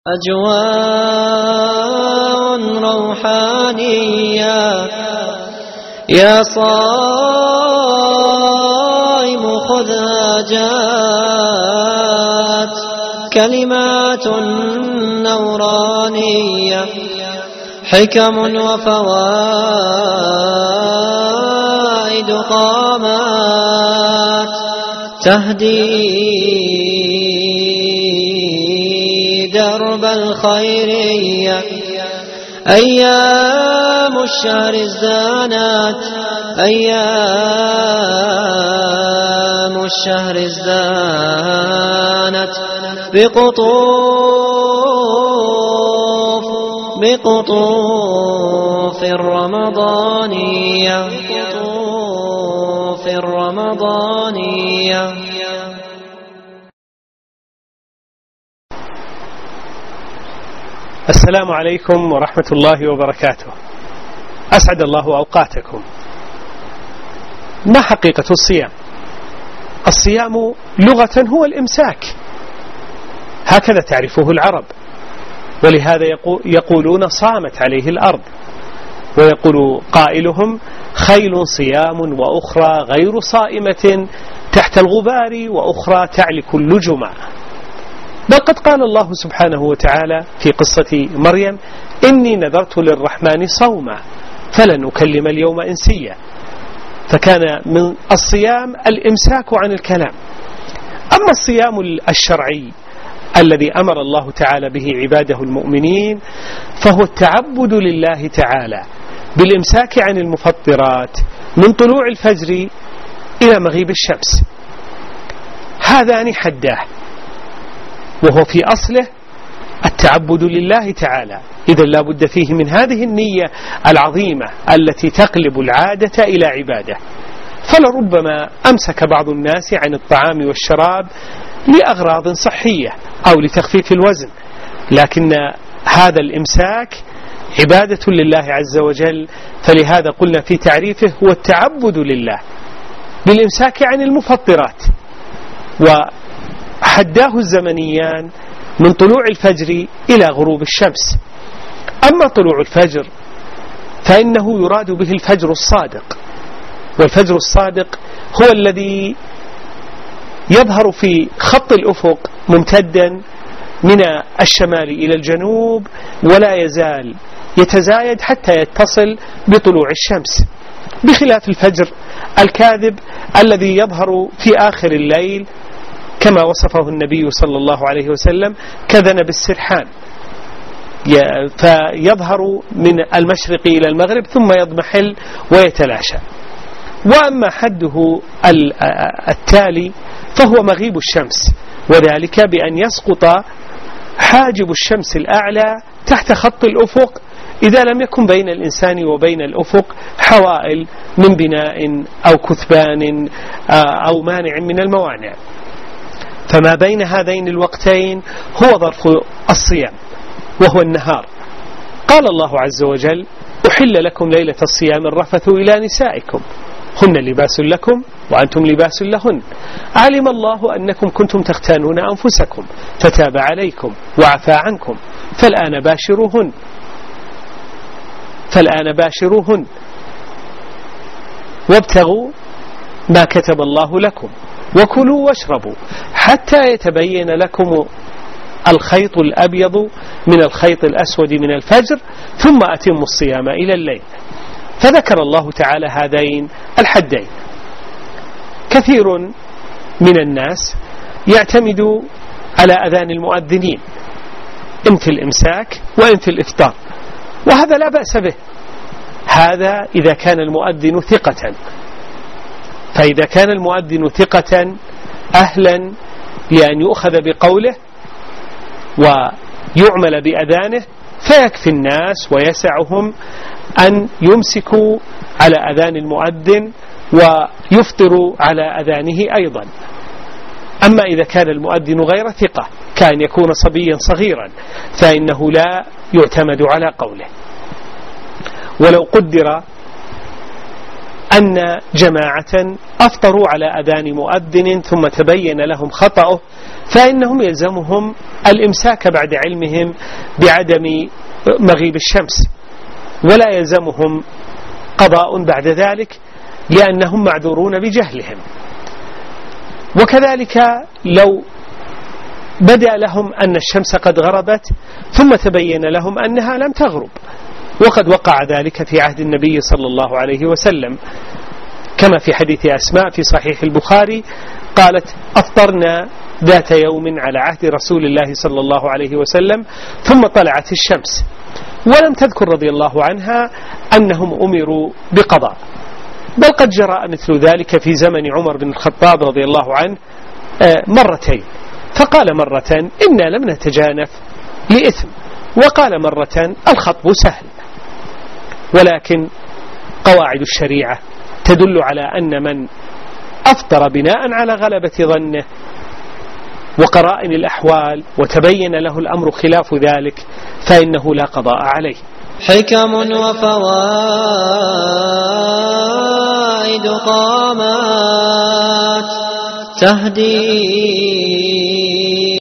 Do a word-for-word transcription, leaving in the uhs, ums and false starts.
أجواء روحانية يا صائم خذها جاءت كلمات نورانية حكم وفوائد قامات تهدي درب الخيرية أيام الشهر ازدانت أيام الشهر ازدانت بقطوف بقطوف الرمضانية بقطوف الرمضانية. السلام عليكم ورحمة الله وبركاته. أسعد الله أوقاتكم. ما حقيقة الصيام؟ الصيام لغة هو الإمساك، هكذا تعرفه العرب، ولهذا يقولون صامت عليه الأرض، ويقول قائلهم خيل صيام وأخرى غير صائمة تحت الغبار وأخرى تعلك اللجمة. بل قد قال الله سبحانه وتعالى في قصة مريم إني نذرت للرحمن صوما فلن أكلم اليوم إنسيا. فكان من الصيام الإمساك عن الكلام. أما الصيام الشرعي الذي أمر الله تعالى به عباده المؤمنين فهو التعبد لله تعالى بالإمساك عن المفطرات من طلوع الفجر إلى مغيب الشمس. هذان حداه، وهو في أصله التعبد لله تعالى، إذا لا بد فيه من هذه النية العظيمة التي تقلب العادة إلى عبادة. فلربما أمسك بعض الناس عن الطعام والشراب لأغراض صحية أو لتخفيف الوزن، لكن هذا الإمساك عبادة لله عز وجل، فلهذا قلنا في تعريفه هو التعبد لله بالإمساك عن المفطرات. وحداه الزمنيان من طلوع الفجر إلى غروب الشمس. أما طلوع الفجر فإنه يراد به الفجر الصادق، والفجر الصادق هو الذي يظهر في خط الأفق ممتدا من الشمال إلى الجنوب ولا يزال يتزايد حتى يتصل بطلوع الشمس، بخلاف الفجر الكاذب الذي يظهر في آخر الليل كما وصفه النبي صلى الله عليه وسلم كذنب السرحان، فيظهر من المشرق إلى المغرب ثم يضمحل ويتلاشى. وأما حده التالي فهو مغيب الشمس، وذلك بأن يسقط حاجب الشمس الأعلى تحت خط الأفق إذا لم يكن بين الإنسان وبين الأفق حوائل من بناء أو كثبان أو مانع من الموانع. فما بين هذين الوقتين هو ظرف الصيام وهو النهار. قال الله عز وجل أحل لكم ليلة الصيام الرفث إلى نسائكم هن لباس لكم وأنتم لباس لهن علم الله أنكم كنتم تختانون أنفسكم فتاب عليكم وعفى عنكم فالآن باشروهن فالآن باشروهن وابتغوا ما كتب الله لكم وكلوا واشربوا حتى يتبين لكم الخيط الأبيض من الخيط الأسود من الفجر ثم أتموا الصيام إلى الليل. فذكر الله تعالى هذين الحدين. كثير من الناس يعتمد على أذان المؤذنين إن في الإمساك وإن في الإفطار، وهذا لا بأس به، هذا إذا كان المؤذن ثقة. فإذا كان المؤذن ثقة أهلا لأن يؤخذ بقوله ويعمل بأذانه فيكفي الناس ويسعهم أن يمسكوا على أذان المؤذن ويفطروا على أذانه أيضا. أما إذا كان المؤذن غير ثقة كان يكون صبيا صغيرا فإنه لا يعتمد على قوله. ولو قدر أن جماعة أفطروا على أذان مؤذن ثم تبين لهم خطأه، فإنهم يلزمهم الإمساك بعد علمهم بعدم مغيب الشمس، ولا يلزمهم قضاء بعد ذلك لأنهم معذورون بجهلهم. وكذلك لو بدأ لهم أن الشمس قد غربت ثم تبين لهم أنها لم تغرب، وقد وقع ذلك في عهد النبي صلى الله عليه وسلم، كما في حديث أسماء في صحيح البخاري قالت: أفطرنا ذات يوم على عهد رسول الله صلى الله عليه وسلم ثم طلعت الشمس، ولم تذكر رضي الله عنها أنهم أمروا بقضاء، بل قد جرى مثل ذلك في زمن عمر بن الخطاب رضي الله عنه مرتين، فقال مرة: إنا لم نتجانف لإثم، وقال مرة: الخطب سهل. ولكن قواعد الشريعة تدل على أن من أفطر بناء على غلبة ظنه وقرائن الأحوال وتبين له الأمر خلاف ذلك فإنه لا قضاء عليه. حكم وفوائد قامات تهدي